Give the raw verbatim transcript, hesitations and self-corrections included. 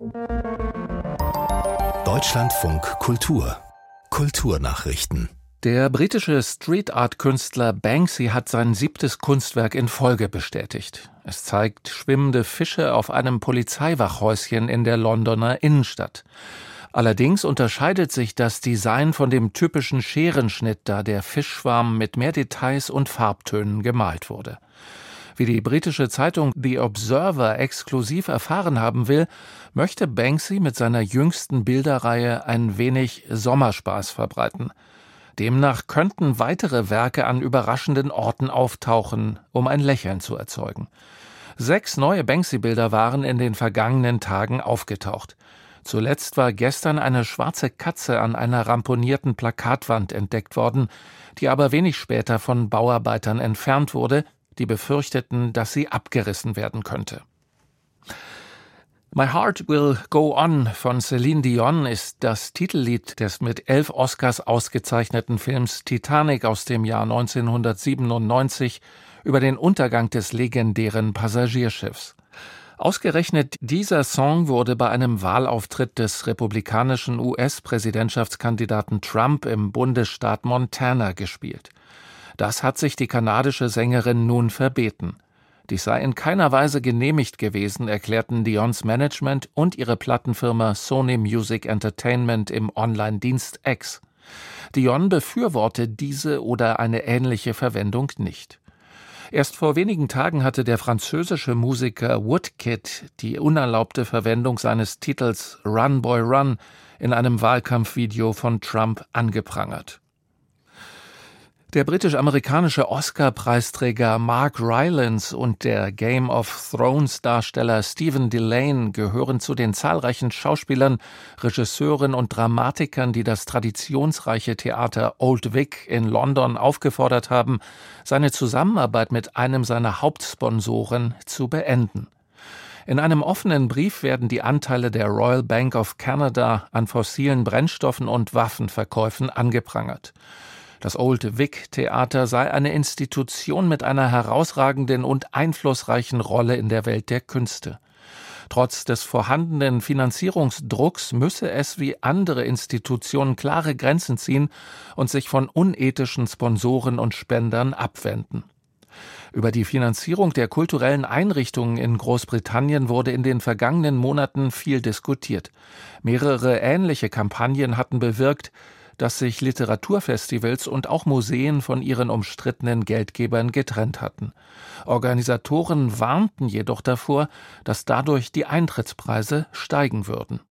Deutschlandfunk Kultur Kulturnachrichten. Der britische Street-Art-Künstler Banksy hat sein siebtes Kunstwerk in Folge bestätigt. Es zeigt schwimmende Fische auf einem Polizeiwachhäuschen in der Londoner Innenstadt. Allerdings unterscheidet sich das Design von dem typischen Scherenschnitt, da der Fischschwarm mit mehr Details und Farbtönen gemalt wurde. Wie die britische Zeitung The Observer exklusiv erfahren haben will, möchte Banksy mit seiner jüngsten Bilderreihe ein wenig Sommerspaß verbreiten. Demnach könnten weitere Werke an überraschenden Orten auftauchen, um ein Lächeln zu erzeugen. Sechs neue Banksy-Bilder waren in den vergangenen Tagen aufgetaucht. Zuletzt war gestern eine schwarze Katze an einer ramponierten Plakatwand entdeckt worden, die aber wenig später von Bauarbeitern entfernt wurde, die befürchteten, dass sie abgerissen werden könnte. My Heart Will Go On von Celine Dion ist das Titellied des mit elf Oscars ausgezeichneten Films Titanic aus dem Jahr neunzehnhundertsiebenundneunzig über den Untergang des legendären Passagierschiffs. Ausgerechnet dieser Song wurde bei einem Wahlauftritt des republikanischen U S-Präsidentschaftskandidaten Trump im Bundesstaat Montana gespielt. Das hat sich die kanadische Sängerin nun verbeten. Dies sei in keiner Weise genehmigt gewesen, erklärten Dions Management und ihre Plattenfirma Sony Music Entertainment im Online-Dienst X. Dion befürworte diese oder eine ähnliche Verwendung nicht. Erst vor wenigen Tagen hatte der französische Musiker Woodkid die unerlaubte Verwendung seines Titels Run Boy Run in einem Wahlkampfvideo von Trump angeprangert. Der britisch-amerikanische Oscar-Preisträger Mark Rylance und der Game of Thrones-Darsteller Stephen Dillane gehören zu den zahlreichen Schauspielern, Regisseuren und Dramatikern, die das traditionsreiche Theater Old Vic in London aufgefordert haben, seine Zusammenarbeit mit einem seiner Hauptsponsoren zu beenden. In einem offenen Brief werden die Anteile der Royal Bank of Canada an fossilen Brennstoffen und Waffenverkäufen angeprangert. Das Old Vic Theater sei eine Institution mit einer herausragenden und einflussreichen Rolle in der Welt der Künste. Trotz des vorhandenen Finanzierungsdrucks müsse es wie andere Institutionen klare Grenzen ziehen und sich von unethischen Sponsoren und Spendern abwenden. Über die Finanzierung der kulturellen Einrichtungen in Großbritannien wurde in den vergangenen Monaten viel diskutiert. Mehrere ähnliche Kampagnen hatten bewirkt, dass sich Literaturfestivals und auch Museen von ihren umstrittenen Geldgebern getrennt hatten. Organisatoren warnten jedoch davor, dass dadurch die Eintrittspreise steigen würden.